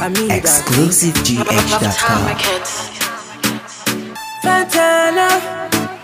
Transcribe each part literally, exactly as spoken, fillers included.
exclusive G H dot com. Fantana.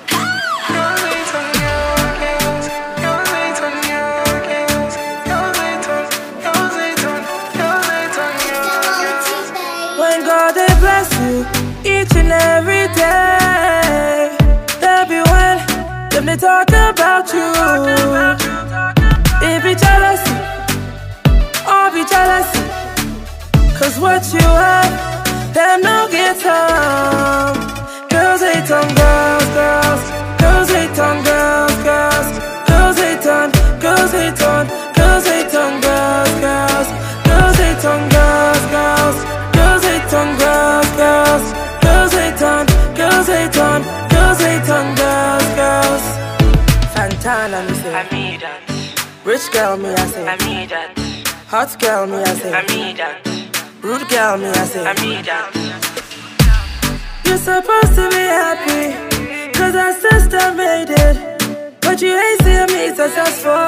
When God they bless you each and every day, there be when them they talk about you. It be jealousy, or be jealousy, cause what you have, them no get some. Girls hate on girls, girls. Girls hate on girls, girls. Girls hate on, girls hate on, girls hate on girls, girls. Girls hate on girls, girls. Girls hate on girls, girls. Girls hate on, girls hate on, girls hate on girls, girls. Fantana, me say. I mean that. Rich girl, me I say. I mean that. Hot girl, me I say. I mean that. Rude girl, me I say. I mean that. You're supposed to be happy, cause our sister made it, but you ain't seeing me successful.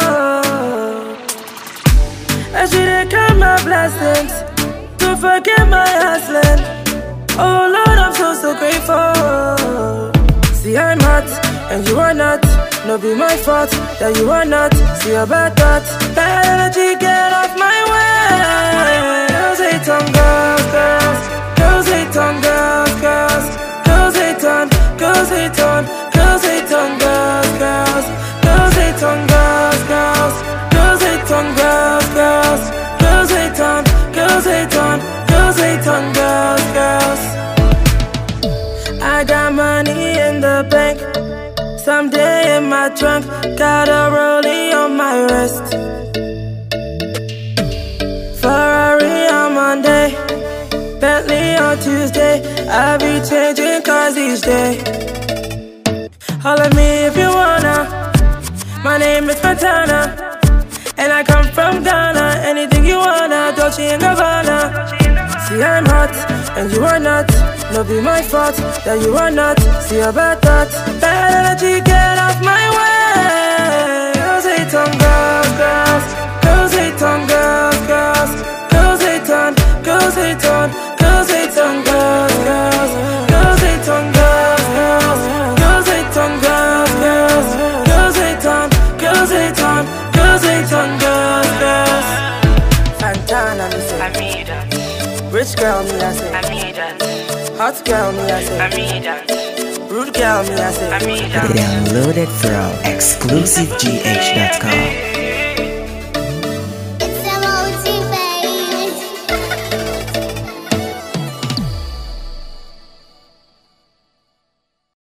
And she didn't count my blessings, don't forget my hustling. Oh Lord, I'm so, so grateful. See, I'm hot, and you are not. No be my fault that you are not. See about that. Bad energy, get off my way. Girls hate on girls, girls. Girls hate on girls, girls. Girls hate on, girls hate on, girls hate on girls, girls. Girls hate on girls, girls. Girls hate on girls, girls. Girls hate on, girls hate on, girls hate on girls, girls. I got money in the bank, someday in my trunk, got a rollie on my wrist. Ferrari on Monday, Bentley on Tuesday. I be changing cars each day. Holla at me if you wanna. My name is Fantana, and I come from Ghana. Anything you wanna, Dolce and Gabbana. See, I'm hot, and you are not. No be my fault that you are not. See about that. Bad energy, get off my way. Girls hate on girls, girls. Girls hate on girls, girls. Girls hate on, girls hate on, girls hate on girls, girls. Girls hate on girls, girls. Girls hate on girls, girls. Girls hate on, girls hate on, girls hate on girls, girls. Fantana, me say. I mean that. Rich girl, me I say. I mean that. Hot girl, me I say. I mean that. Rude girl, me I say. I mean that. Download it from exclusive G H dot com.